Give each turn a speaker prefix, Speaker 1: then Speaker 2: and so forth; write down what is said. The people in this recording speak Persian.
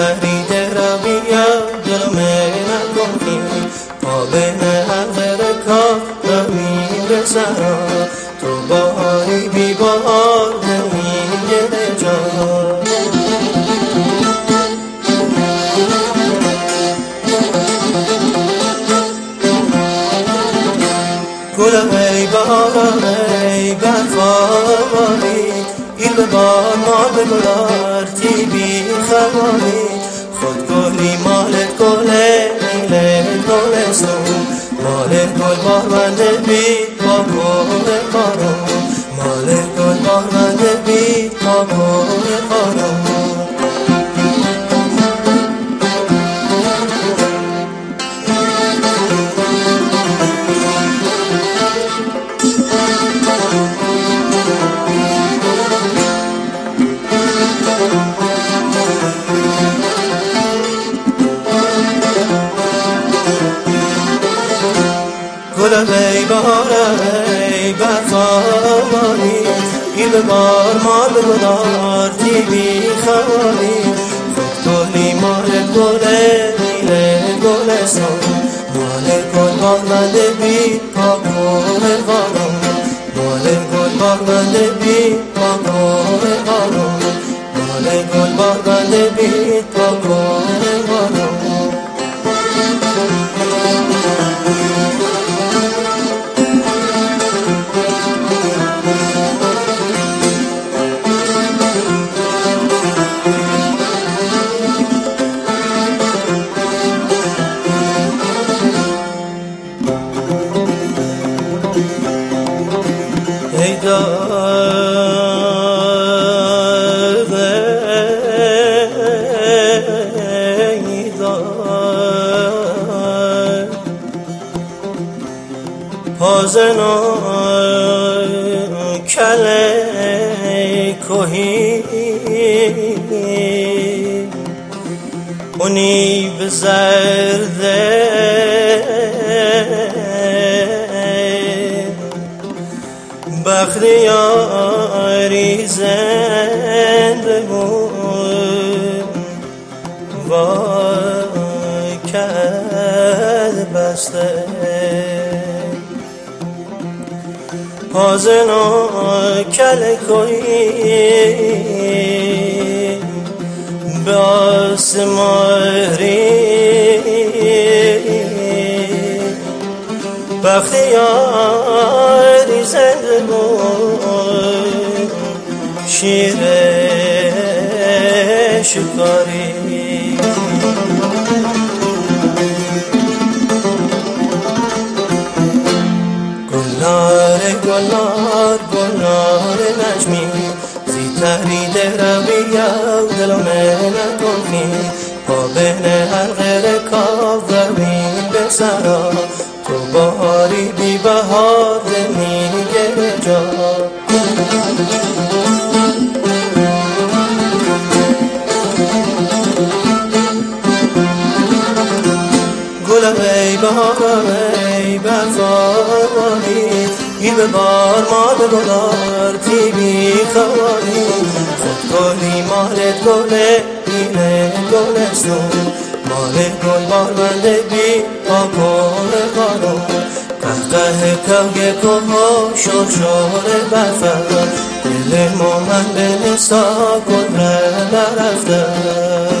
Speaker 1: تحرید رویم دلم نکنی پا به حلقه کار رویم به سرا تو باری بی بار نمیگه جا گلم ای بهارم ای برفانی گیر به بار مال به گلار تی بی خبانی خود گلی مالت گله میله گلستون مالت گل بارمنده بید با گل خانم مالت گل بارمنده بید با گل خانم گلم ای بهارم ای برفانی گیر به بار مال به گلار تی بی خوانی خود گلی مالت گله میله گلستان مالت گل بارمنده بید پا گل خانم مالت گل بارمنده بید پا گل خانم مالت گل بارمنده بید پا گل خانم ای پازنا کله کوهی اونی به زرده بختیاری زنده بود وای کد بسته پازنا کل کوی به آسماری بختیاری زنده بود شیر شکاری گلنار گلنار گلنار نجمی زی تحرید رویم دلم نکنی پا بین حلقه رکاب رویم به سرا تو باری بی بهار نمیگه جا گلم ای بهارم ای برفانی گیر به بار مال به گلار تی بی خوانی خود گلی مالت گله میله گلستون مالت گل بارمنده بی با گل خانم قهقه کوگه کوها شور شور برفن دل مومن به نسا گل رفته